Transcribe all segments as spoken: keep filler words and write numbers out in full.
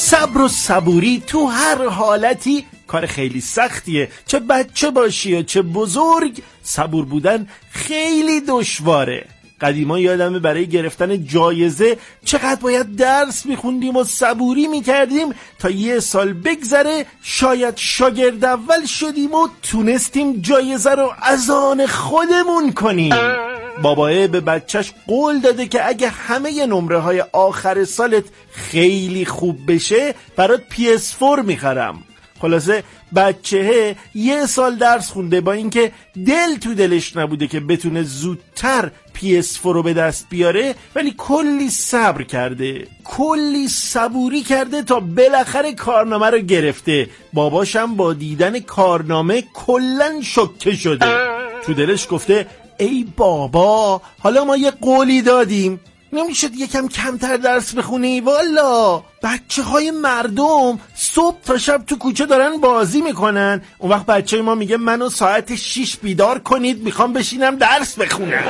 صبر و صبوری تو هر حالتی کار خیلی سختیه، چه بچه باشی یا چه بزرگ. صبور بودن خیلی دشواره. قدیما یادمه برای گرفتن جایزه چقدر باید درس میخوندیم و صبوری میکردیم تا یه سال بگذره، شاید شاگرد اول شدیم و تونستیم جایزه رو از آن خودمون کنیم. بابایه به بچهش قول داده که اگه همه نمره های آخر سالت خیلی خوب بشه برات پی اس فور میخرم. خلاصه بچهه یه سال درس خونده، با اینکه دل تو دلش نبوده که بتونه زودتر پی اس فور رو به دست بیاره، ولی کلی صبر کرده، کلی صبوری کرده تا بالاخره کارنامه رو گرفته. باباشم با دیدن کارنامه کلن شوکه شده. تو دلش گفته ای بابا، حالا ما یه قولی دادیم، نمیشد یکم کمتر درس بخونی؟ والا بچه های مردم صبح تا شب تو کوچه دارن بازی میکنن، اون وقت بچه ما میگه منو ساعت شیش بیدار کنید، میخوام بشینم درس بخونم.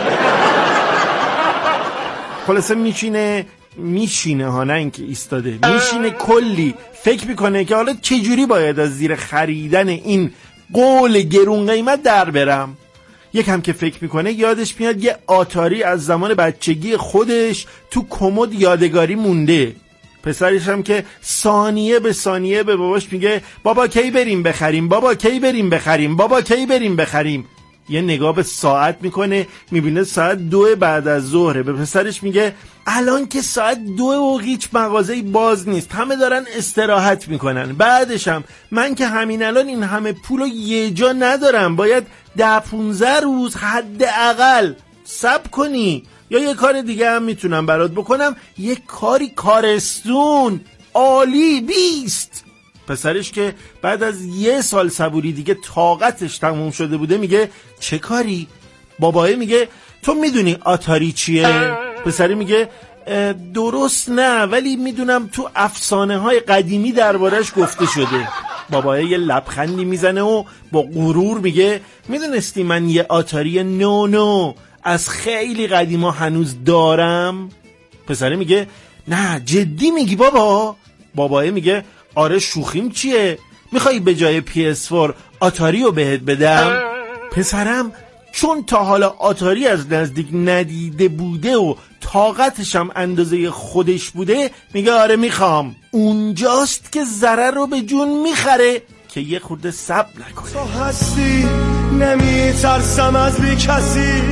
خلاصه میشینه میشینه ها، نه اینکه ایستاده، میشینه کلی فکر میکنه که حالا چجوری باید از زیر خریدن این قول گرون قیمت در برم. یکم که فکر میکنه یادش میاد یه آتاری از زمان بچگی خودش تو کمد یادگاری مونده. پسرش هم که ثانیه به ثانیه به باباش میگه بابا کی بریم بخریم، بابا کی بریم بخریم، بابا کی بریم بخریم. یه نگاه به ساعت میکنه، میبینه ساعت دو بعد از ظهره. به پسرش میگه الان که ساعت دو و هیچ مغازه‌ای باز نیست، همه دارن استراحت میکنن. بعدش هم من که همین الان این همه پولو یه جا ندارم، باید ده پونزده روز حداقل صبر کنی، یا یه کار دیگه هم میتونم برات بکنم، یه کاری کارستون عالی بیست. پسرش که بعد از یه سال صبوری دیگه طاقتش تموم شده بوده میگه چه کاری؟ بابایه میگه تو میدونی آتاری چیه؟ پسری میگه درست نه، ولی میدونم تو افسانه های قدیمی دربارش گفته شده. بابایه یه لبخندی میزنه و با غرور میگه میدونستی من یه آتاری نو نو از خیلی قدیما هنوز دارم؟ پسری میگه نه جدی میگی بابا؟ بابایه میگه آره شوخیم چیه، میخوایی به جای پی اس فور آتاری رو بهت بدم؟ پسرم چون تا حالا آتاری از نزدیک ندیده بوده و طاقتشم اندازه خودش بوده میگه آره میخوام. اونجاست که ضرر رو به جون میخره که یه خورده صبر نکنه. تو هستی نمیترسم از بی کسی،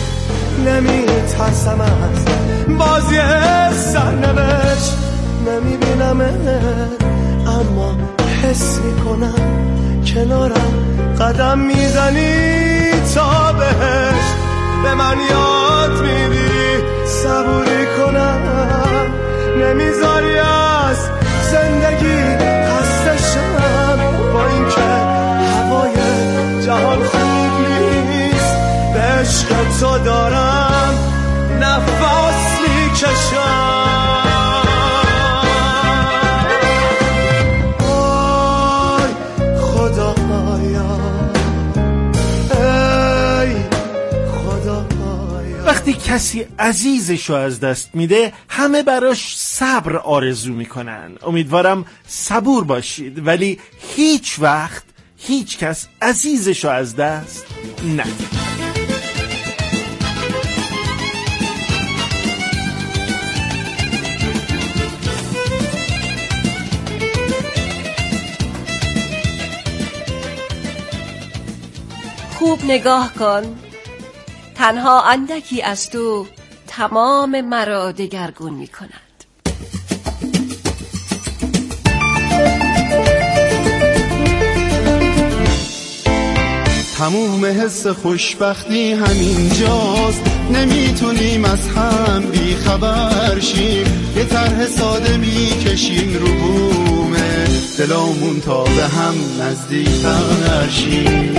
نمیترسم از بازی سرنوشت، نمیبینمت اما حس میکنم کنارم قدم میزنی تا بهش. به من یاد میدی صبوری کنم، نمیذاری از زندگی خستشم، با اینکه هوای جهان خوب نیست، به عشق تو دارم نفس میکشم. وقتی کسی عزیزشو از دست میده همه براش صبر آرزو میکنن. امیدوارم صبور باشید ولی هیچ وقت هیچ کس عزیزشو از دست نده. خوب نگاه کن، تنها اندکی از تو تمام مرا دگرگون می کند. تموم حس خوشبختی همین جاست، نمیتونیم از هم بی خبر شیم، یه طرح ساده میکشیم رو بومه دلامون تا به هم نزدیک‌تر شیم.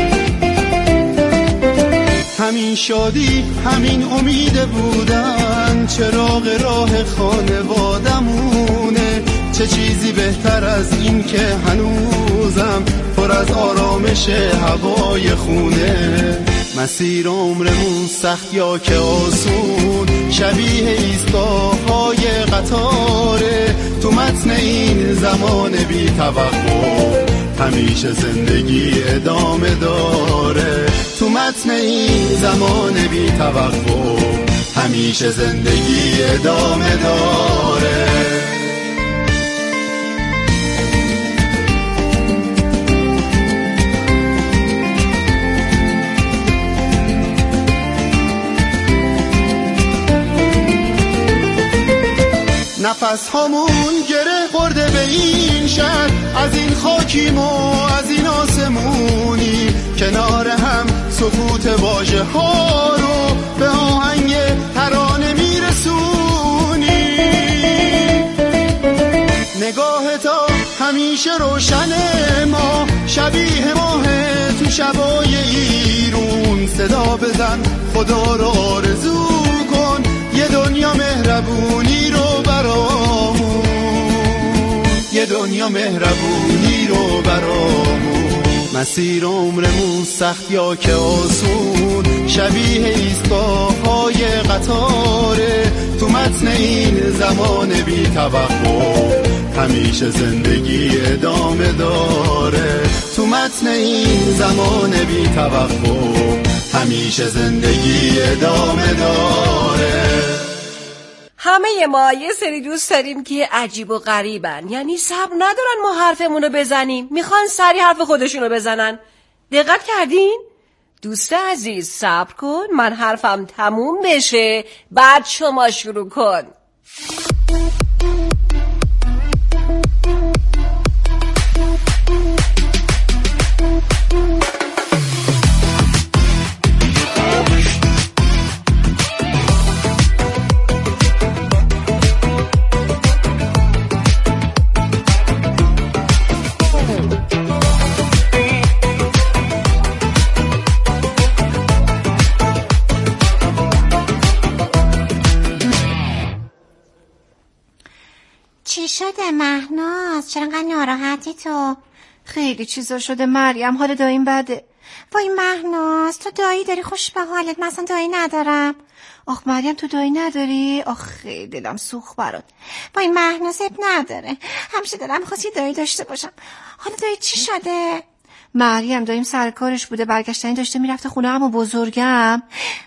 همین شادی همین امید بودن چراغ راه خانوادمونه، چه چیزی بهتر از این که هنوزم پر از آرامش هوای خونه. مسیر عمرمون سخت یا که آسون، شبیه ایستگاه‌های قطاره. تو متن این زمان بی توقف همیشه زندگی ادامه داره. تو متن این زمان بی توقف همیشه زندگی ادامه داره. نفس هامون گره خورده به این شهر، از این خاکیم و از این آسمونی، کنار هم سکوت واژه ها رو به آهنگ ترانه میرسونی. نگاه تا همیشه روشنه، ما شبیه ماه تو شبای ایرون. صدا بزن خدا رو آرزو کن، یه دنیا مهربونی رو برامون، یه دنیا مهربونی رو برامون. مسیر عمرمون سخت یا که آسون، شبیه ایستگاه‌های قطاره. تو متن این زمان بی توقف همیشه زندگی ادامه داره. تو متن این زمان بی توقف همیشه زندگی ادامه داره. همه ما یه سری دوست داریم که عجیب و غریبن، یعنی صبر ندارن ما حرفمونو بزنیم، میخوان سری حرف خودشونو بزنن. دقت کردین؟ دوست عزیز صبر کن، من حرفم تموم بشه بعد شما شروع کن. چی شده مهناز؟ چرا انقدر ناراحتی تو؟ خیلی چیزا شده مریم، حال داییم بده. وای مهناز تو دایی داری، خوش به حالت، من اصلا دایی ندارم. آخ مریم تو دایی نداری؟ آخ خیلی دلم سوخت برات. وای مهناز اب نداره، همیشه دلم می‌خواست یه دایی داشته باشم. حالا دایی چی شده؟ مریم داییم سرکارش بوده، برگشتنی داشته میرفته خونه عمو بزرگم.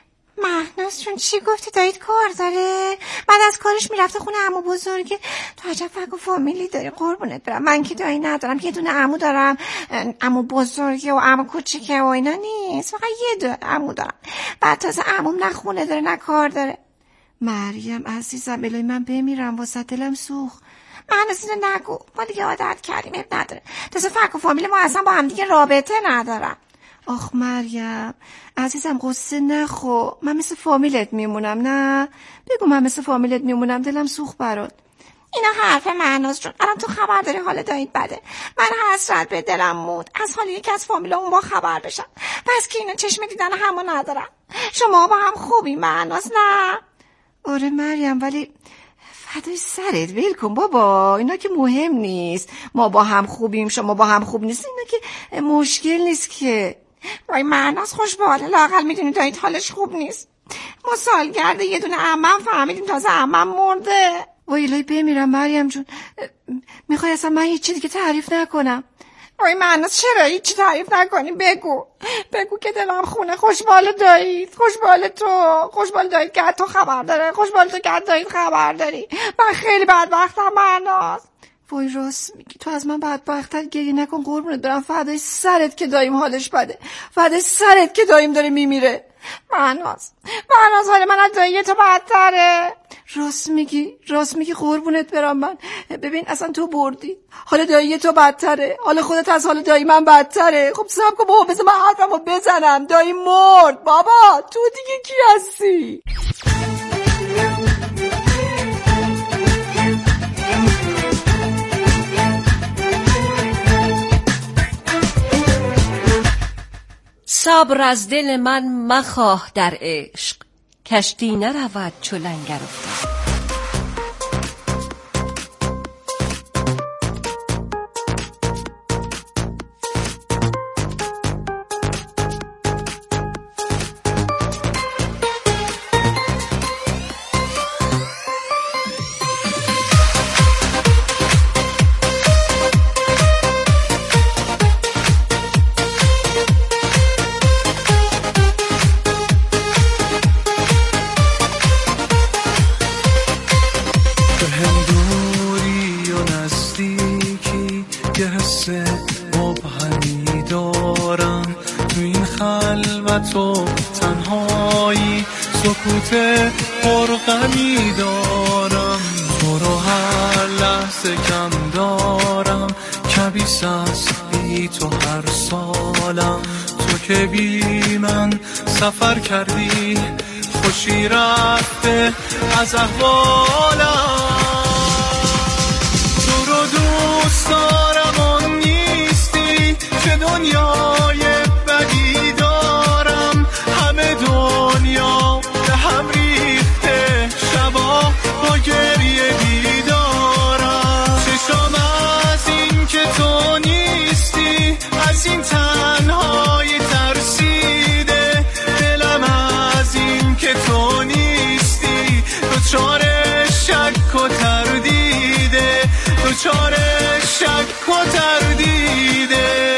مهناز چون چی گفتی داییت کار داره؟ بعد از کارش میرفته خونه عمو بزرگه. تو عجب فک و فامیلی داری قربونت برم. من که دایی ندارم، یه دونه عمو دارم، عمو بزرگه و عمو کوچیکه و اینا نیست، فقط یه دونه عمو دارم. بعد تازه عموم نه خونه داره نه کار داره. مریم عزیزم الهی من بمیرم واسه دلم سوخت. مهناز اینو نگو، ما دیگه عادت کردیم، اب نداره. تازه فک و فامیل ما اصلا با هم دیگه رابطه ندارن. آخ مریم عزیزم قصه نخو، من مثل فامیلت میمونم. نه بگو من مثل فامیلت میمونم، دلم سوخت برات. اینا حرف مهناز جون، الان تو خبر داری حال داییت بده. من حسرت به دلم مود از حال یکی از فامیلامون با خبر بشم، بس که اینا چشم دیدن همو ندارن. شما با هم خوبی مهناز؟ نه آره مریم، ولی فدای سرت ول کن بابا، اینا که مهم نیست. ما با هم خوبیم شما با هم خوب نیست، اینا که مشکل نیست که. وای مهناز خوش به حاله، لااقل میدونی داییت حالش خوب نیست. ما سالگرد یه دونه عمم فهمیدیم، تازه عمم مرده. وای الهی بمیرم مریم جون، میخوای اصلا من هیچی دیگه تعریف نکنم؟ وای مهناز چرا هیچی تعریف نکنی؟ بگو بگو که دلم خونه. خوشبال داییت، خوشبال تو، خوشبال داییت که تو خبر داره، خوشبال تو که داییت خبر داری. من خیلی بدبختم مهناز. وای راست میگی، تو از من بدبخت‌تر گریه نکن قربونت برم. فدای سرت که داییم حالش بده، فدای سرت که داییم داره میمیره. مهناز مهناز حال من از دایی تو بدتره. راست میگی راست میگی قربونت برم. من ببین اصلا تو بردی، حال دایی تو بدتره، حال خودت از حال دایی من بدتره. خب صبر کن بابا، بذار من حرفمو بزنم. دایی مرد بابا، تو دیگه کی هستی؟ صبر از دل من مخواه در عشق، کشتی نرود چو لنگر افتاد. نزدیکی یه حس مبهمی دارم، تو این خلوت و تنهایی سکوت پرغمی دارم. تو رو هر لحظه کم دارم، کبیس از بی تو هر سالم. تو که بی من سفر کردی، خوشی رفته از احوالم. تو رو دوست دارم و نیستی، که دنیای بدی دارم. همه دنیا به هم ریخته، شبا با گریه بیدارم. چشام از این که تو نیستی، از این تنهایی ترسیده. دلم از این که تو نیستی، دچار شک و تردیده، دچار شک و تردیده.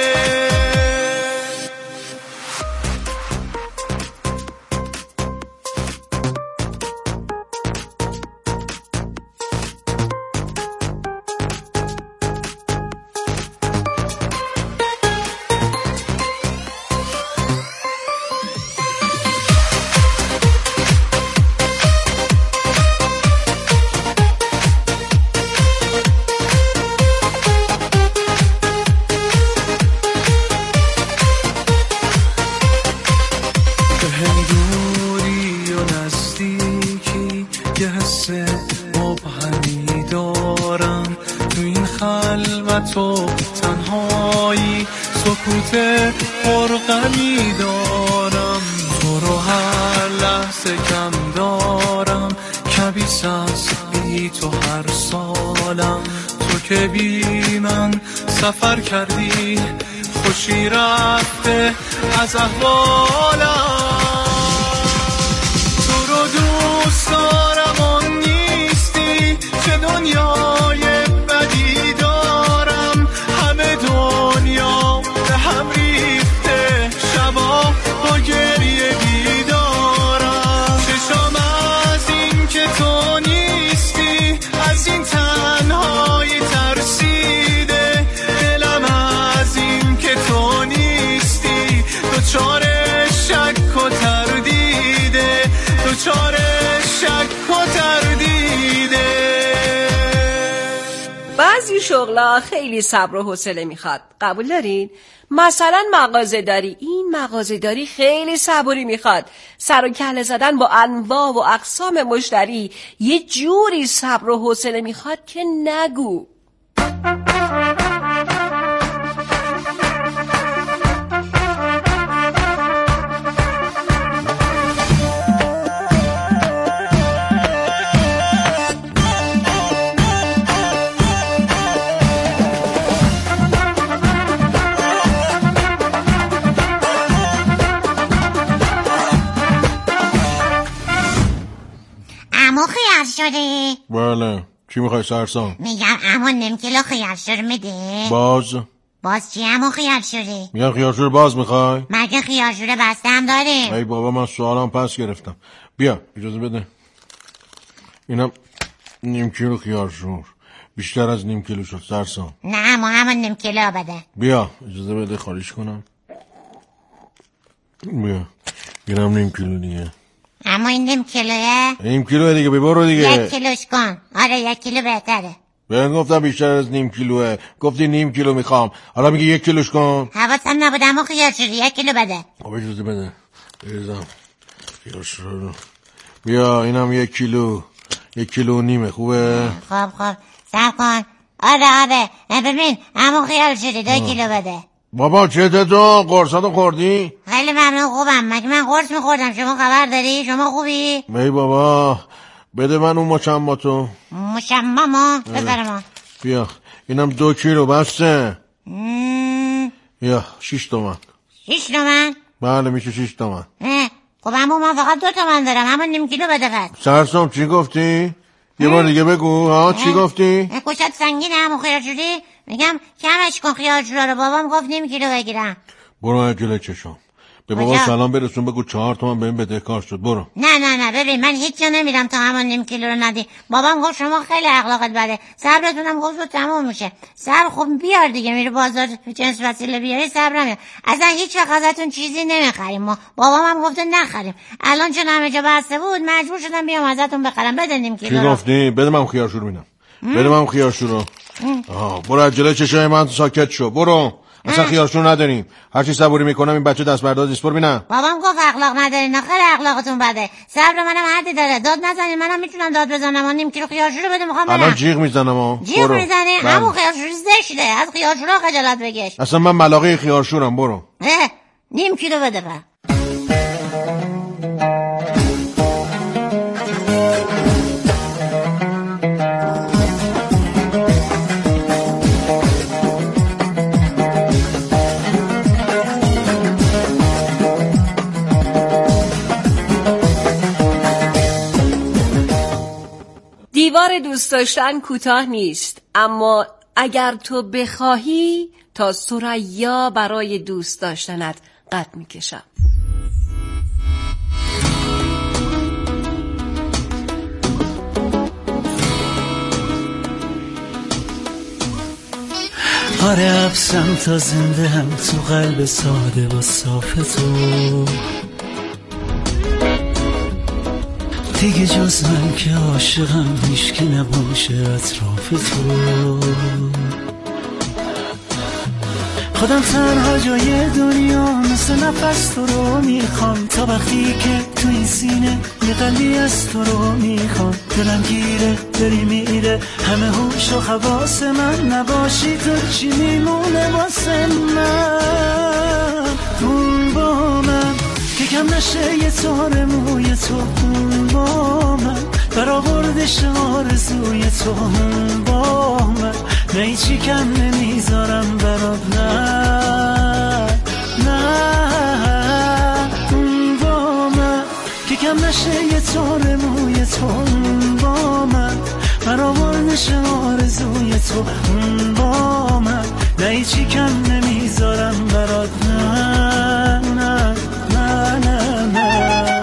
مبهمی دارم، تو این خلوت و تنهایی سکوت پرغمی دارم. تو رو هر لحظه کم دارم، کبیس از بی تو هر سالم. تو که بی من سفر کردی، خوشی رفته از احوالم. تو رو دوست دارم و نیستی، که دنیای بدی دارم. همه دنیا به هم ریخته، شبا با گریه بیدارم. چشام از این که تو نیستی، از این تنهایی ترسیده. دلم از این که تو نیستی، دچار شک و تردیده، دچار شک و تردیده. بعضی شغلا خیلی صبر و حوصله میخواد، قبول دارین؟ مثلا مغازه داری، این مغازه داری خیلی صبوری میخواد. سر و کله زدن با انواع و اقسام مشتری یه جوری صبر و حوصله میخواد که نگو. عمو خیار شده؟ بله، چی میخوای سرسام؟ میگم عمو نیم کیلو خیار شده میده؟ باز؟ باز چی عمو خیار شده؟ میگم خیار شده باز میخوای؟ مگه خیار شده بسته هم داره؟ ای بابا من سوالم پس گرفتم. بیا اجازه بده، اینم نیم کیلو خیار شور، بیشتر از نیم کیلو شد سرسام. نه عمو همون نیم کیلو بده. بیا اجازه بده خالیش کنم. بیا اینم نیم کیلو دیگه. اما این نیم کیلوه؟ نیم کیلوه دیگه، ببرو دیگه. یک کیلوش کن. آره یک کیلو بهتره. بهم گفتم بیشتر از نیم کیلوه، گفتی نیم کیلو میخوام، حالا میگی یک کیلوش کن. حواسم نبود اما خیار شده، یک کیلو بده. خب اجازه بده بریزم خیار شده رو. بیا اینم یک کیلو، یک کیلو و نیمه. خوبه؟ خب خب صبر کن. آره آره ببین اما خیار شده، دو کیلو بده. بابا چته تو؟ قرصاتو خوردی؟ خیلی ممنون، خوبم. مگه من قرص میخوردم؟ شما خبر داری؟ شما خوبی؟ ای بابا بده من اون مشماتو. مشممو؟ بذار ما. بیا اینم دو کیلو بسته. مم... یا شیش تومن. شیش تومن؟ بله میشه شیش تومن. نه خب اما من فقط دو تومن دارم، همون نیم کیلو بده پس. سرسام چی گفتی؟ یه بار دیگه بگو. ها چی گفتی؟ کوشت سنگینه همون خیار شدی؟ میگم کمش کن خیار شده رو. بابام گفت نیم کیلو بگیرم. برو اجله چشم به بابا سلام برسون، بگو چهار تومن بهم بدهکار شد. برو. نه نه نه ببین من هیچ جا نمیرم تا همون نیم کیلو رو ندی. بابام گفت شما خیلی اخلاقت بده، صبرتونم گفت تموم میشه. صبر خب بیار دیگه، میره بازار جنس وسیله بیاری صبرم میاد. اصلا هیچ وقت ازتون چیزی نمیخریم ما. بابام هم گفته نخریم. الان چون همه جا بسته بود مجبور شدم بیام ازتون بخرم. بده نیم کیلو. چی گفتی؟ بده من خیارشور ببینم. بده من خیارشور رو. آها برو از جلوی چشای من ساکت شو. برو. اصلا خیارشور نداریم. هر چی صبوری میکنم این بچه دست بردار نیست. برو ببینم. بابام گفت اخلاق ندارین. خیلی اخلاقتون بده. صبر منم حدی داره. داد نزنین. منم میتونم داد بزنم. و نیم کیلو خیارشور بده میخوام برم. الان جیغ میزنم. جیغ میزنی؟ همون خیارشور زشته. از خیارشورا خجالت بکش. اصلا من ملاقه خیارشورم. برو. نیم کیلو بده بر. دیوار دوست داشتن کوتاه نیست، اما اگر تو بخواهی تا ثریا برای دوست داشتنت قد میکشم. آره حبسم تا زنده هم تو قلب ساده و صاف تو، دیگه جز من که عاشقم هیچ که نباشه اطراف تو. خودم تنها جای دنیا مثل نفس تو رو میخوام، تا وقتی که تو این سینه یه قلبی از تو رو میخوام. دلم گیره داری میره همه هوش و حواس من، نباشی تو چی میمونه واسه من؟ اون با من که کم نشه یه تار موی تو، اون با من برآوردش آرزوی تو، اون با من نه هیچی کم نمیذارم برات، نه نه اون با من که کم نشه یه تار موی تو، اون با من برآوردش آرزوی تو، اون با من نه هیچی کم نمیذارم برات، نه نه نه نه نه.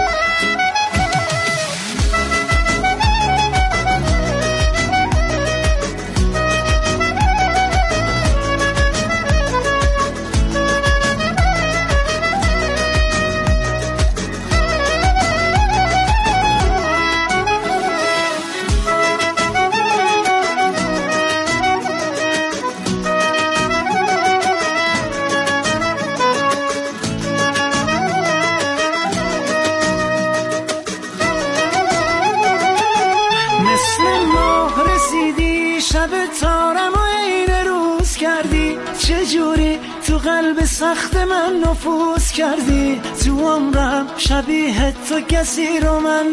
قلب سخت من نفوذ کردی، تو عمرم شبیه تو کسی رو من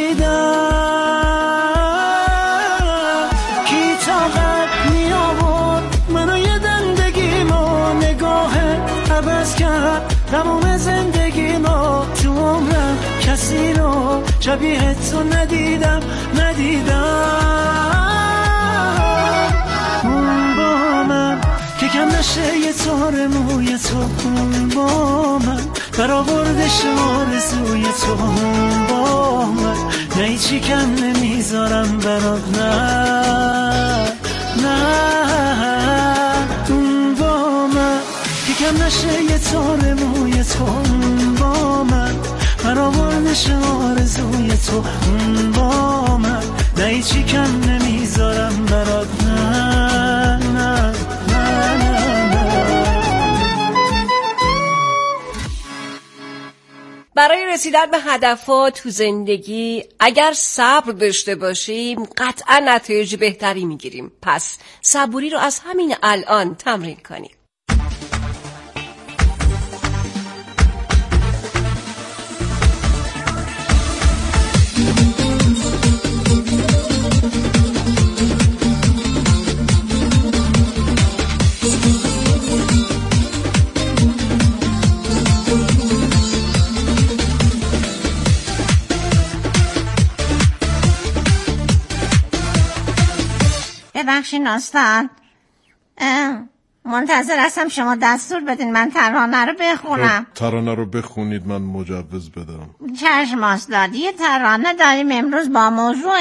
ندیدم. کی طاقت می آورد منو یه دندگیمو، نگاهت عوض کرد تمام زندگیمو، تو عمرم کسی رو شبیه تو ندیدم ندیدم. اون با من که کم نشه یه تار موی تو، اون با من برآوردش آرزوی تو، اون با من نه هیچی کم نمیذارم برات، نه نه اون با من که کم نشه یه تار موی تو، اون با من برآوردش آرزوی تو، اون با من نه هیچی کم نمیذارم برات، نه نه نه نه نه. برای رسیدن به هدفات تو زندگی اگر صبر داشته باشیم قطعا نتایج بهتری میگیریم. پس صبوری رو از همین الان تمرین کنیم. ببخشین آستان، منتظر هستم شما دستور بدین من ترانه رو بخونم. ترانه رو بخونید من مجوز بدم. چشم استاد، یه ترانه داریم امروز با موضوع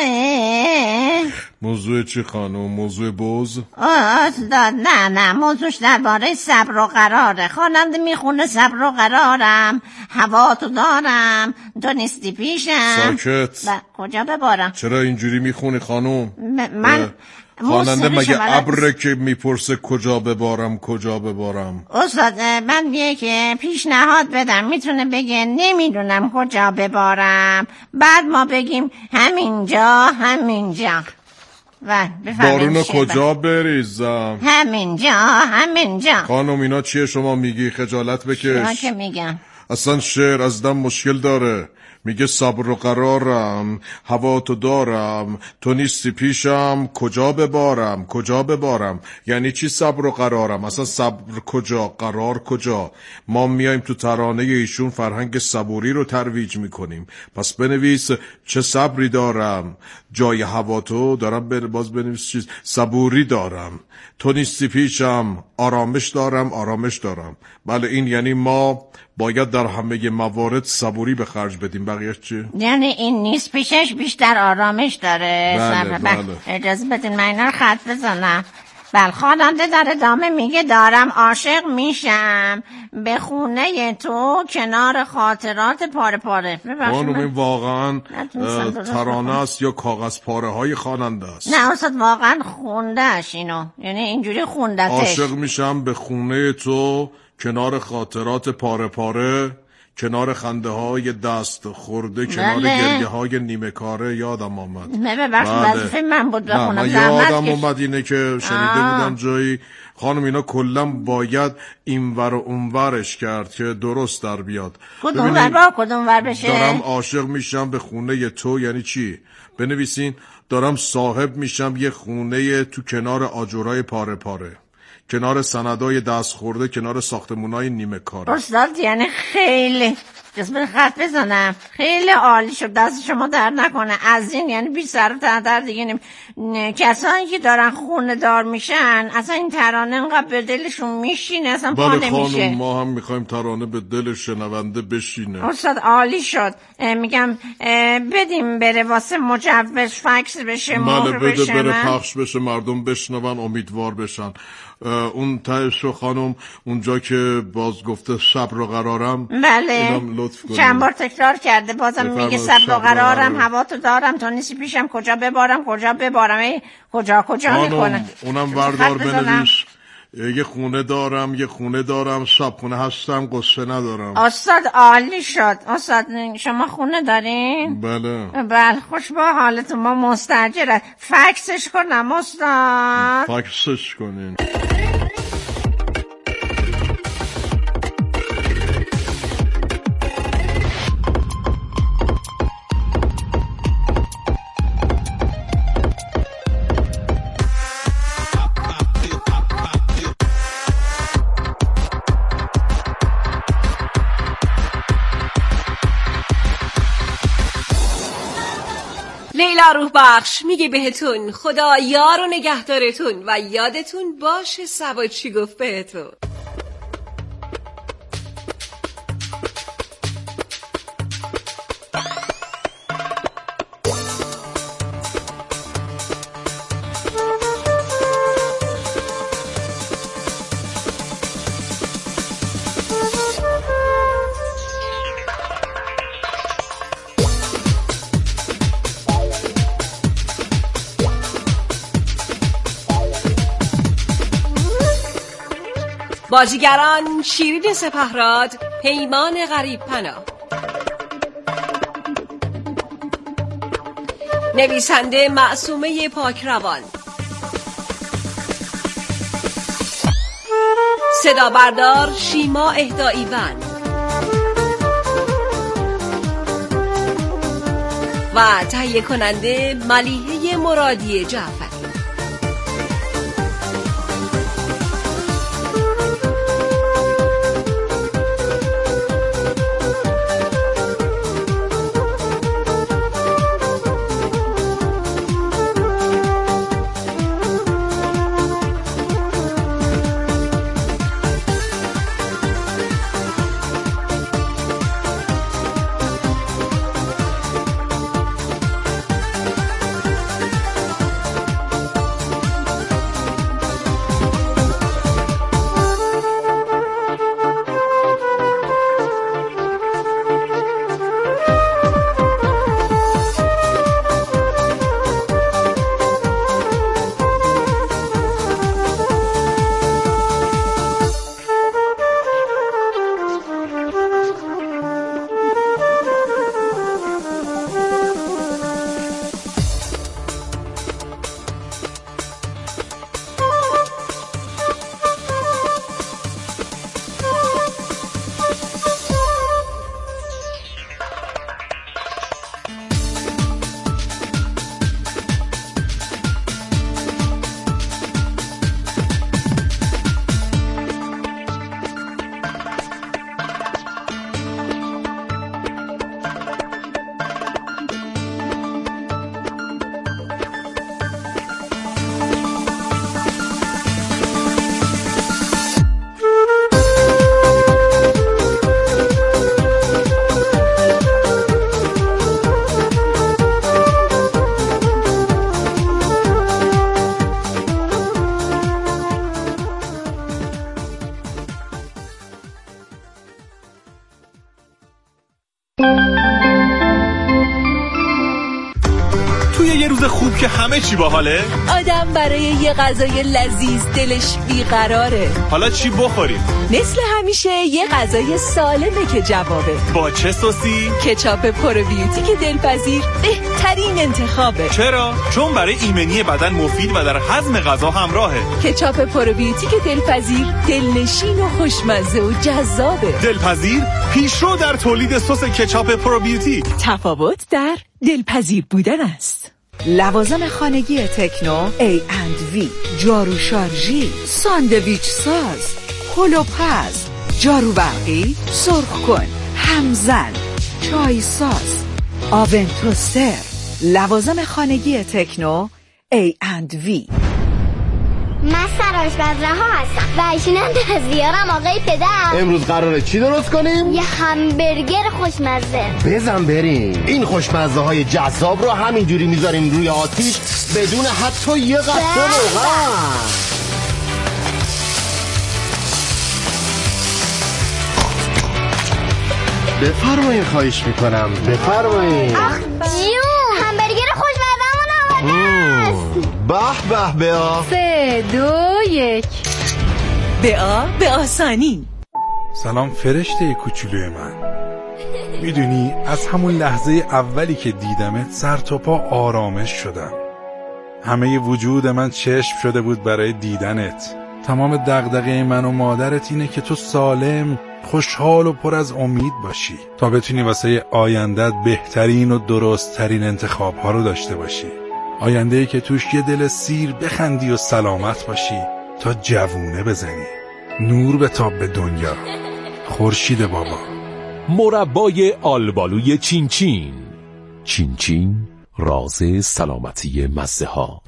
موضوع چی خانم؟ موضوع بوز؟ استاد نه نه موضوعش درباره صبر و قراره. خواننده میخونه صبر و قرارم، هوا تو دارم تو نیستی پیشم. ساکت. ب... کجا ببارم؟ چرا اینجوری میخونی خانم؟ ب... من خواننده مگه ابره که میپرسه کجا ببارم کجا ببارم؟ استاد من میگه که پیشنهاد بدم، میتونه بگه نمیدونم کجا ببارم، بعد ما بگیم همینجا همینجا و بارونو کجا بریزم؟ همینجا همینجا. خانم اینا چیه شما میگی؟ خجالت بکش. اینا که میگم اصلا شعر از دم مشکل داره. میگه صبر و قرارم، هوا تو دارم تو نیستی پیشم، کجا ببارم کجا ببارم. یعنی چی صبر و قرارم؟ اصلا صبر کجا قرار کجا؟ ما میایم تو ترانه ایشون فرهنگ صبوری رو ترویج میکنیم. پس بنویس چه صبری دارم، جای هوا تو دارم. باز بنویس چیز صبوری دارم تو نیستی پیشم، آرامش دارم آرامش دارم. بله این یعنی ما باید در همه موارد صبوری به خرج بدیم. بقیه چی؟ یعنی این نیست پیشش بیشتر آرامش داره. بله بله. اجازه بدین من اینا رو خط بزنم. بل خواننده در ادامه میگه دارم عاشق میشم به خونه تو کنار خاطرات پاره پاره. خانم این واقعا ترانه است یا کاغذ پاره های خواننده است؟ نه استاد واقعا خوندهش اینو، یعنی اینجوری خوندتش. عاشق میشم به خونه تو کنار خاطرات پاره پاره، کنار خنده های دست خورده، کنار بله. گریه های نیمه کاره. یادم آمد. نه ببخش وظیفه من بود بخونم. من یادم اومد اینه که شنیده آه. بودم جایی. خانم اینا کلا باید اینور و اونورش کرد که درست در بیاد. کدوم ور با کدوم ور بشه؟ دارم عاشق میشم به خونه تو یعنی چی؟ بنویسین دارم صاحب میشم یه خونه تو کنار آجرای پاره پاره، کنار سندای دست خورده، کنار ساختمونای نیمه کاره. استاد یعنی خیلی جسم خط بزنم خیلی عالی شد، دست شما در نکنه. از این یعنی بی سر و تحتر دیگه نیم. کسانی که دارن خونه دار میشن اصلا این ترانه انقدر به دلشون میشینه اصلا پا نمیشه. بله خانم ما هم میخوایم ترانه به دل شنونده بشینه. استاد عالی شد. میگم بدیم بره واسه مجوز فکس بشه مهر بده بشه بره پخش بشه مردم بشنون امیدوار بشن. اون تهشو خانم اونجا که باز گفته صبر و قرارم بله چند بار تکرار کرده بازم میگه صبر و قرارم، هوا تو دارم تو نیستی پیشم، کجا ببارم کجا ببارم. ای کجا کجا میکنه. اونم بردار بنویس یه خونه دارم یه خونه دارم صاحب خونه هستم قصه ندارم. استاد عالی شد. استاد شما خونه دارین؟ بله بله خوش با حالتون ما مستاجر. فکسش کنم استاد؟ فکسش کنین. لیلا روح بخش میگه بهتون خدا یار و نگهدارتون و یادتون باشه سبا چی گفت بهتون. بازیگران شیرین سپهراد، پیمان غریب پناه. نویسنده معصومه پاکروان. صدا بردار شیما اهدایی‌ون و تهیه کننده ملیحه مرادی جعفری. خوب که همه چی باحاله؟ آدم برای یه غذای لذیذ دلش بیقراره. حالا چی بخوریم؟ مثل همیشه یه غذای سالمه که جوابه. با چه سوسی؟ کچاپ پروبیوتیک دلپذیر بهترین انتخابه. چرا؟ چون برای ایمنی بدن مفید و در هضم غذا همراهه. کچاپ پروبیوتیک دلپذیر دلنشین و خوشمزه و جذابه. دلپذیر پیشرو در تولید سس کچاپ پروبیوتیک. تفاوت در دلپذیر بودن است. لوازم خانگی تکنو ای اند وی، جارو شارژی، ساندویچ ساز، هولوپز، جارو برقی، سرخ کن، همزن، چای ساز، آون توستر. لوازم خانگی تکنو ای اند وی. من سرآشپز رها هستم و ایشونم دستیارم آقای پدر. امروز قراره چی درست کنیم؟ یه همبرگر خوشمزه. بزن بریم. این خوشمزه های جذاب رو همینجوری میذاریم روی آتیش بدون حتی یه قطره روغن. بفرمایید، خواهش میکنم. بفرمایید. آخ جون، همبرگر خوشمزه‌مون آماده است. به به بیا. سه دو یک. بیا به آسانی. سلام فرشته کوچولوی من. میدونی از همون لحظه اولی که دیدمت سر تا پا آرامش شدم. همه وجود من چشم شده بود برای دیدنت. تمام دغدغه من و مادرت اینه که تو سالم، خوشحال و پر از امید باشی تا بتونی واسه آیندت بهترین و درستترین انتخاب ها رو داشته باشی. آینده‌ای که توش یه دل سیر بخندی و سلامت باشی تا جوونه بزنی. نور بتاب به دنیا. خورشید بابا. مربای آلبالوی چین چین. چین چین، راز سلامتی مزه ها.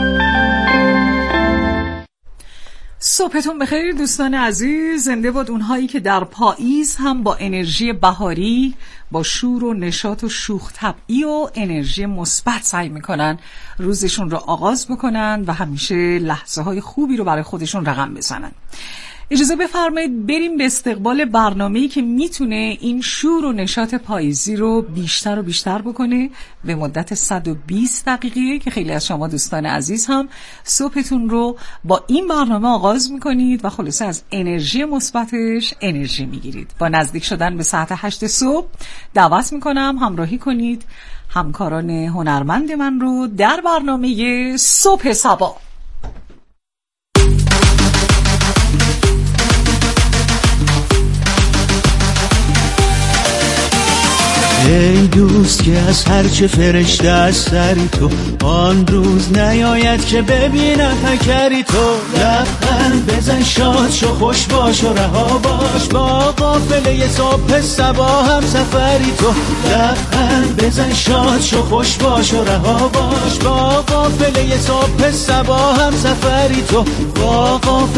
صبحتون بخیر دوستان عزیز. زنده باد اونهایی که در پاییز هم با انرژی بهاری، با شور و نشاط و شوخ طبعی و انرژی مثبت سعی میکنن روزشون رو آغاز بکنن و همیشه لحظه های خوبی رو برای خودشون رقم بزنن. اجازه بفرمایید بریم به استقبال برنامه‌ای که میتونه این شور و نشاط پاییزی رو بیشتر و بیشتر بکنه به مدت صد و بیست دقیقه که خیلی از شما دوستان عزیز هم صبحتون رو با این برنامه آغاز میکنید و خلاصه از انرژی مثبتش انرژی میگیرید. با نزدیک شدن به ساعت هشت صبح دعوت میکنم همراهی کنید همکاران هنرمند من رو در برنامه صبح صبا. ای دوست که از هرچه فرشته از سری تو آن روز نیاید که ببینم پکری تو. لبخند بزن شاد شو خوش باش و رها باش با قافله صبح صبا هم سفری تو. لبخند بزن شاد شو خوش باش و رها باش با قافله صبح صبا هم سفری تو. با قافله